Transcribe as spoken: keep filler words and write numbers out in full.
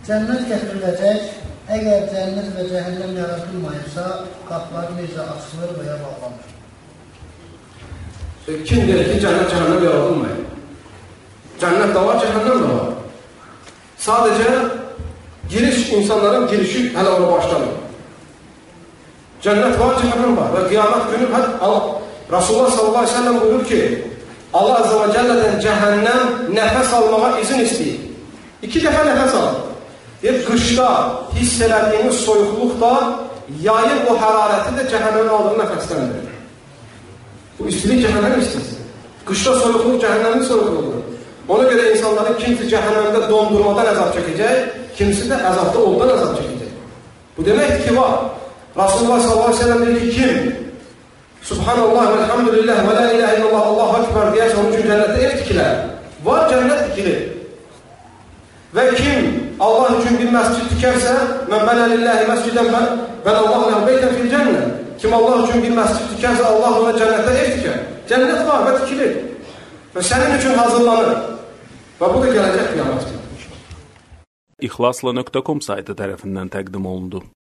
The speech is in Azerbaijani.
Cənnət gətiriləcək, əgər cənnət və cəhənnəm yaratılmayırsa, qapıları necə açılır və ya bağlanır? Kim deyir ki, cənnət cəhənnəm yaradılmayır? Cənnət də var, cəhənnəm də var. Sadəcə giriş, insanların girişi hələ ona başlanır. Cənnət var, cəhənnəm var və qiyamət günü Rasulullah sallallahu aleyhi ve sellem buyurur ki, Allah azze ve celle'den cəhənnəm nəfəs almağa izin istəyir. İki dəfə nəfəs alır. Bir qışda hiss elədiyiniz soyuqluqda yayın o hərarəti də cəhənnəmin aldığı nəfəsləndir. Bu istilik cəhənnəm istəyir. Qışda soyuqluq cəhənnəmin soyuqluğudur. Ona görə insanların kimisi cəhənnəmdə dondurmadan əzab çəkəcək, kimisi də əzabda oddan əzab çəkəcək. Bu deməkdir ki, var. Rasulullah sallallahu aleyhi ve sellem deyir ki, kim Subhanallah və elhamdülillah və la ilahe illallah Allahu ekber deyərsə onun üçün cənnətdə ev tikilər. Var, cənnət tikilir. Və kim Allah üçün bir məscid tikərsə, mən bənə lillahi məscidən bən Allah ləhu beytən fil cənnət. Kim Allah üçün bir məscid tikərsə, Allah ona cənnətdə ev tikər. Cənnət var və tikilir. Və sənin üçün hazırlanır. Və bu da gələcək qiyamətdir. İxlasla nöqtə com saytı tərəfindən təqdim olundu.